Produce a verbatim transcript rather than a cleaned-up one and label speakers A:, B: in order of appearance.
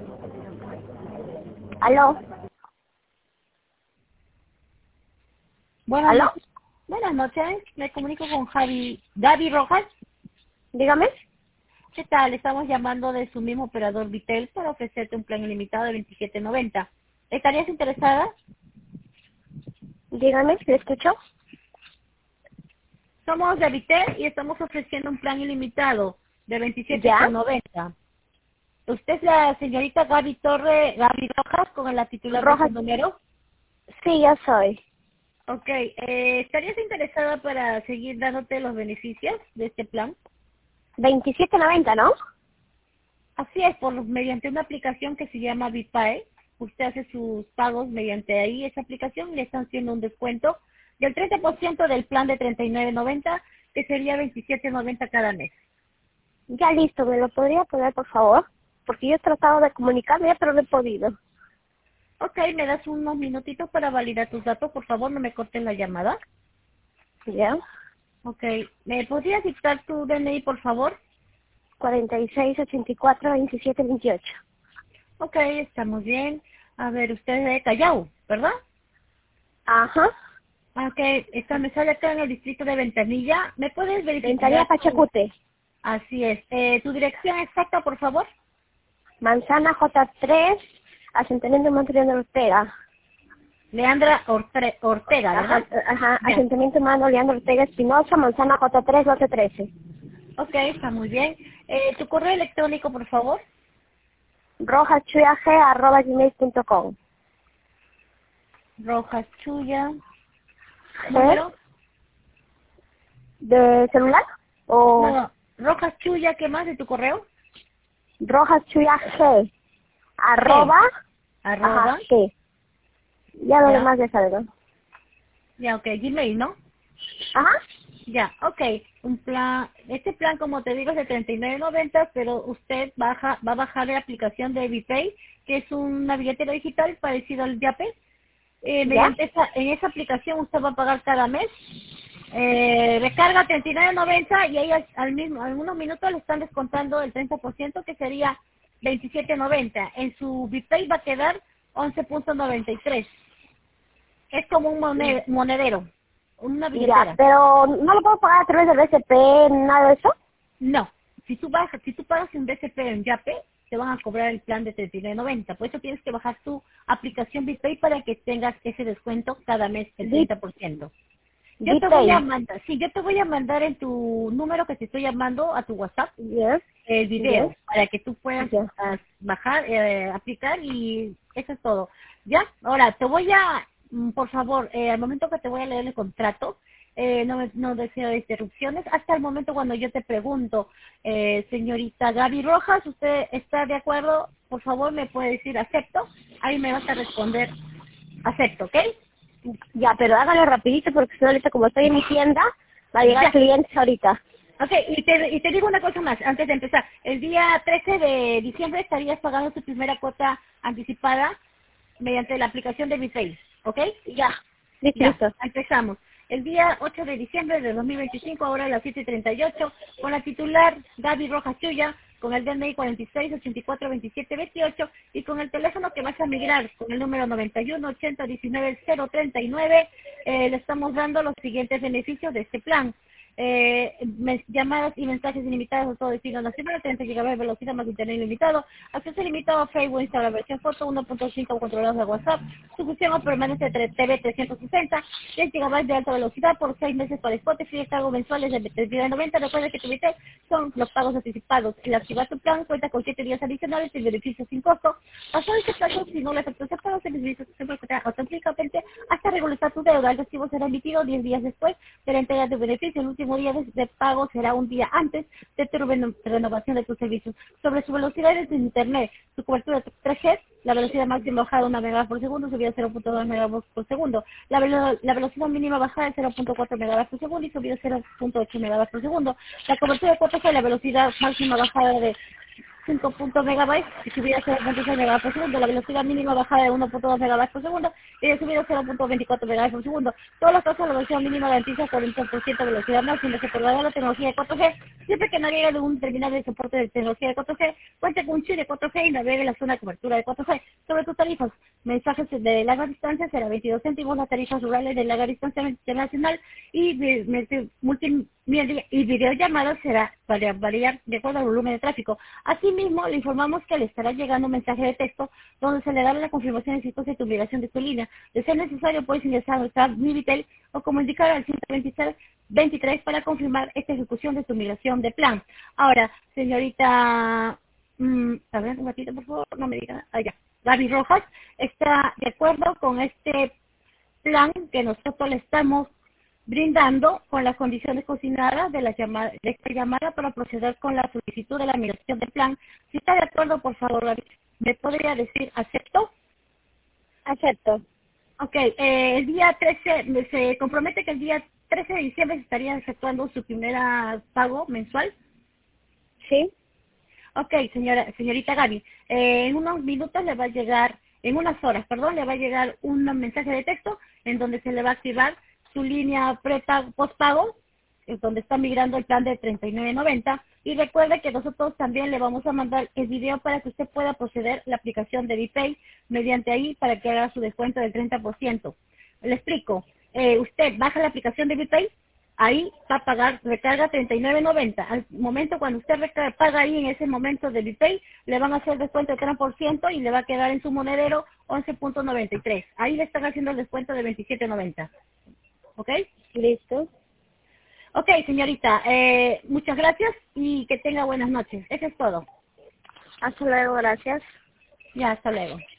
A: ¿Aló?
B: Buenas,
A: ¿Aló?
B: no- buenas noches, me comunico con Javi, Gaby Rojas.
A: Dígame.
B: ¿Qué tal? Estamos llamando de su mismo operador Vitel para ofrecerte un plan ilimitado de veintisiete noventa. ¿Estarías interesada?
A: Dígame, ¿le escucho?
B: Somos de Vitel y estamos ofreciendo un plan ilimitado de veintisiete
A: ¿Ya?
B: noventa. ¿Usted es la señorita Gaby Torre, Gaby Rojas, con la titular de
A: Rojas.
B: su número?
A: Sí, yo soy.
B: Ok, eh, ¿estarías interesada para seguir dándote los beneficios de este plan?
A: veintisiete noventa, ¿no?
B: Así es, por mediante una aplicación que se llama Vipae, usted hace sus pagos mediante ahí esa aplicación y le están haciendo un descuento del treinta por ciento del plan de treinta y nueve noventa, que sería veintisiete noventa cada mes.
A: Ya listo, ¿me lo podría poner, por favor? Porque yo he tratado de comunicarme, pero no he podido.
B: Ok, me das unos minutitos para validar tus datos, por favor, no me corten la llamada.
A: ¿Ya?
B: Ok, ¿me podrías dictar tu D N I, por favor?
A: cuarenta y seis, ochenta y cuatro, veintisiete, veintiocho.
B: Ok, estamos bien. A ver, usted es de Callao, ¿verdad?
A: Ajá.
B: Ok, esta me sale acá en el distrito de Ventanilla. ¿Me puedes
A: Ventanilla
B: verificar tu...
A: Pachacute.
B: Así es. Eh, ¿Tu dirección exacta, por favor?
A: Manzana J tres, asentamiento Monteriano Ortega.
B: Leandra Ortre- Ortega,
A: Ajá,
B: ¿verdad?
A: ajá,
B: Ya.
A: asentamiento humano Leandro Ortega Espinosa, Manzana J tres, doce trece.
B: Ok, está muy bien. Eh, ¿Tu correo electrónico, por favor?
A: rojachuyag arroba gmail punto com.
B: Rojas Chuya.
A: ¿Eh?
B: ¿Número?
A: ¿De celular? ¿O
B: No, Rojas Chuya, ¿qué más de tu correo?
A: rojachuyag
B: G.
A: arroba, ajá,
B: Arroba.
A: sí. Ya lo
B: Ya.
A: demás ya sabes.
B: Ya, ok. Gmail, ¿no?
A: Ajá,
B: Ya, ok. Un plan, este plan, como te digo, es de treinta y nueve noventa, pero usted baja, va a bajar la aplicación de Vipay, que es una billetera digital parecido al Yape. Eh,
A: ¿ya?
B: mediante esa, en esa aplicación usted va a pagar cada mes. Eh, recarga treinta y nueve noventa y ahí al, al mismo, algunos minutos le están descontando el treinta por ciento, que sería veintisiete noventa. En su Vipay va a quedar once punto noventa y tres. Es como un mone- monedero, una
A: Ya,
B: billetera.
A: pero no lo puedo pagar a través del B C P, nada de eso.
B: No, si tú bajas, si tú pagas un B C P en Yape, te van a cobrar el plan de treinta y nueve noventa. Por eso tienes que bajar tu aplicación Bitpay para que tengas ese descuento cada mes, el
A: Bit,
B: treinta por ciento. Yo te voy a
A: Bitpay.
B: mandar, sí, yo te voy a mandar en tu número que te estoy llamando a tu WhatsApp
A: Yes,
B: el
A: yes,
B: video para que tú puedas
A: yes.
B: ah, bajar, eh, aplicar y eso es todo. ¿Ya? Ahora, te voy a, mm, por favor, eh, al momento que te voy a leer el contrato, eh, no, me- no deseo interrupciones, hasta el momento cuando yo te pregunto, eh, señorita Gaby Rojas, ¿usted está de acuerdo? Por favor, me puede decir acepto, ahí me vas a responder acepto, ¿ok?
A: Ya, pero hágalo rapidito porque si no ahorita como estoy en mi tienda, va a llegar
B: Ya.
A: clientes ahorita.
B: Ok, y te, y te digo una cosa más, antes de empezar. El día trece de diciembre estarías pagando tu primera cuota anticipada mediante la aplicación de Bitpay, ¿ok?
A: Ya, listo,
B: Ya,
A: listo.
B: empezamos. El día ocho de diciembre de dos mil veinticinco, ahora a las siete y treinta y ocho, con la titular Gaby Rojas Chuya, con el D N I cuarenta y seis, ochenta y cuatro, veintisiete, veintiocho y con el teléfono que vas a migrar, con el número noventa y uno, ochenta, diecinueve, cero treinta y nueve, eh, le estamos dando los siguientes beneficios de este plan. Eh, mes- llamadas y mensajes ilimitados a todo destino nacional, treinta gigabytes de velocidad más internet ilimitado, acceso ilimitado a Facebook, Instagram, versión foto, uno punto cinco controlados de WhatsApp, suscripción permanente de T V trescientos sesenta, diez gigabytes de alta velocidad por seis meses para Spotify, cargos mensuales de treinta y nueve noventa. Recuerda que tu billete son los pagos anticipados. Si activar tu plan, cuenta con siete días adicionales y beneficios sin costo. Pasó este plazo, si no le efectuó ese pago, se beneficio se encuentra automáticamente hasta regularizar tu deuda. El recibo será emitido diez días después de la entrega de tu beneficio. El último día de, de pago será un día antes de tu reno- renovación de tus servicios. Sobre su velocidad de internet, su cobertura de tres G, la velocidad máxima bajada de una megabits por segundo, subida a cero punto dos megabits por segundo. La, velo- la velocidad mínima bajada de cero punto cuatro megabits por segundo y subida a cero punto ocho megabits por segundo. La cobertura de cuatro G, la velocidad máxima bajada de cinco punto megabytes y subida a cero punto seis megabytes por segundo. La velocidad mínima bajada de uno punto dos megabytes por segundo y de subida a cero punto veinticuatro megabytes por segundo. Todos los casos la velocidad mínima garantiza cuarenta por ciento de velocidad máxima. Se acordará la tecnología de cuatro G. Siempre que navegue de un terminal de soporte de tecnología de cuatro G, cuente con un chip de cuatro G y navegue en la zona de cobertura de cuatro G. Sobre tus tarifas, mensajes de larga distancia será veintidós céntimos, las tarifas rurales de larga distancia internacional y multimedia y videollamadas será para variar de acuerdo al volumen de tráfico. Asimismo, le informamos que le estará llegando un mensaje de texto donde se le dará la confirmación exitosa de tu migración de tu línea. De ser necesario, puedes ingresar a nuestra Mivitel o comunicar al ciento veintitrés veintitrés para confirmar esta ejecución de tu migración de plan. Ahora, señorita, mmm, a ver un ratito, por favor, no me diga, allá. Gaby Rojas está de acuerdo con este plan que nosotros le estamos brindando con las condiciones consignadas de, la llamada, de esta llamada para proceder con la solicitud de la migración del plan. Si está de acuerdo, por favor, Gaby, ¿me podría decir acepto?
A: Acepto.
B: Ok, eh, el día trece, se compromete que el día trece de diciembre se estaría efectuando su primera pago mensual.
A: Sí.
B: Ok, señora, señorita Gaby, eh, en unos minutos le va a llegar, en unas horas, perdón, le va a llegar un mensaje de texto en donde se le va a activar su línea prepago, postpago, es donde está migrando el plan de treinta y nueve noventa. Y recuerde que nosotros también le vamos a mandar el video para que usted pueda proceder la aplicación de VPay mediante ahí para que haga su descuento del treinta por ciento. Le explico, eh, usted baja la aplicación de VPay, ahí va a pagar, recarga treinta y nueve noventa. Al momento cuando usted recarga, paga ahí en ese momento de VPay, le van a hacer descuento de treinta por ciento y le va a quedar en su monedero once punto noventa y tres. Ahí le están haciendo el descuento de veintisiete noventa. ¿Ok?
A: Listo.
B: Ok, señorita, eh, muchas gracias y que tenga buenas noches. Eso es todo.
A: Hasta luego, gracias.
B: Ya, hasta luego.